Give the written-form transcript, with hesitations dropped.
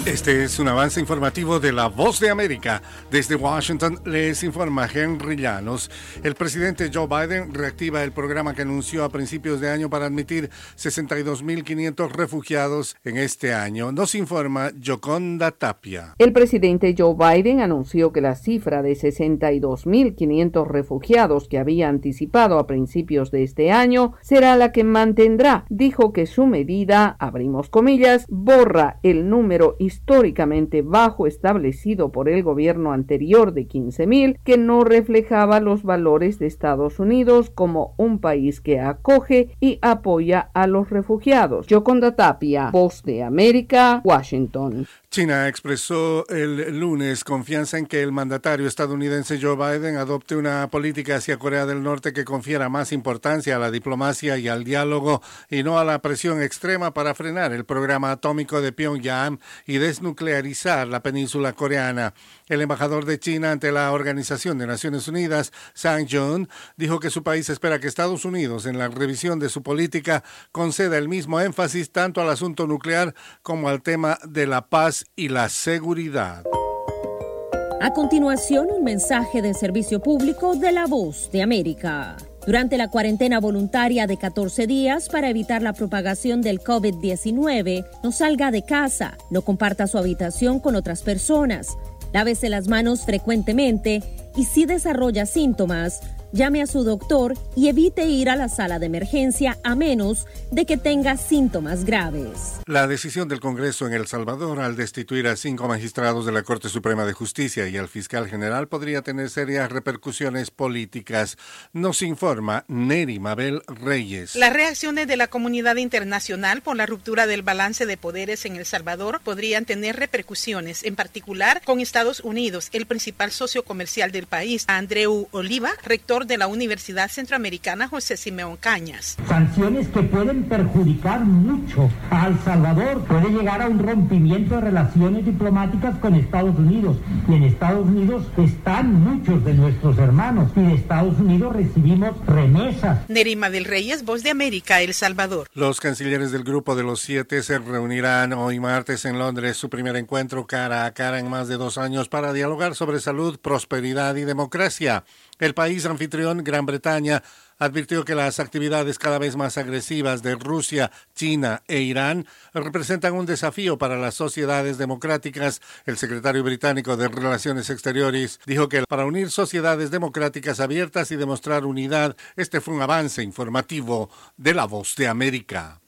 Este es un avance informativo de La Voz de América. Desde Washington les informa Henry Llanos. El presidente Joe Biden reactiva el programa que anunció a principios de año para admitir 62.500 refugiados en este año. Nos informa Yoconda Tapia. El presidente Joe Biden anunció que la cifra de 62.500 refugiados que había anticipado a principios de este año será la que mantendrá. Dijo que su medida, abrimos comillas, borra el número históricamente bajo establecido por el gobierno anterior de 15.000, que no reflejaba los valores de Estados Unidos como un país que acoge y apoya a los refugiados. Yoconda Tapia, Voz de América, Washington. China expresó el lunes confianza en que el mandatario estadounidense Joe Biden adopte una política hacia Corea del Norte que confiera más importancia a la diplomacia y al diálogo y no a la presión extrema para frenar el programa atómico de Pyongyang y desnuclearizar la península coreana. El embajador de China ante la Organización de Naciones Unidas, Sang Jun, dijo que su país espera que Estados Unidos, en la revisión de su política, conceda el mismo énfasis tanto al asunto nuclear como al tema de la paz y la seguridad. A continuación, un mensaje de servicio público de La Voz de América. Durante la cuarentena voluntaria de 14 días para evitar la propagación del COVID-19, no salga de casa, no comparta su habitación con otras personas, lávese las manos frecuentemente y si desarrolla síntomas, llame a su doctor y evite ir a la sala de emergencia a menos de que tenga síntomas graves. La decisión del Congreso en El Salvador al destituir a 5 magistrados de la Corte Suprema de Justicia y al fiscal general podría tener serias repercusiones políticas. Nos informa Neri Mabel Reyes. Las reacciones de la comunidad internacional por la ruptura del balance de poderes en El Salvador podrían tener repercusiones, en particular con Estados Unidos, el principal socio comercial del país. Andreu Oliva, rector de la Universidad Centroamericana José Simeón Cañas. Sanciones que pueden perjudicar mucho a El Salvador. Puede llegar a un rompimiento de relaciones diplomáticas con Estados Unidos. Y en Estados Unidos están muchos de nuestros hermanos. Y de Estados Unidos recibimos remesas. Nerima del Reyes, Voz de América, El Salvador. Los cancilleres del Grupo de los 7 se reunirán hoy martes en Londres, su primer encuentro cara a cara en más de 2 años para dialogar sobre salud, prosperidad y democracia. El país anfitrión, Gran Bretaña, advirtió que las actividades cada vez más agresivas de Rusia, China e Irán representan un desafío para las sociedades democráticas. El secretario británico de Relaciones Exteriores dijo que para unir sociedades democráticas abiertas y demostrar unidad, este fue un avance informativo de La Voz de América.